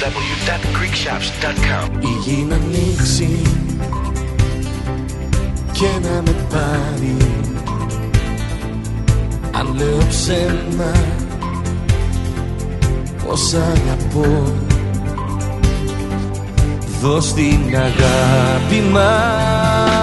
www.greekshops.com. Η γη να ανοίξει και να με πάρει. Αν λέω ψέμα πως αγαπώ, δώσ' την αγάπη μας.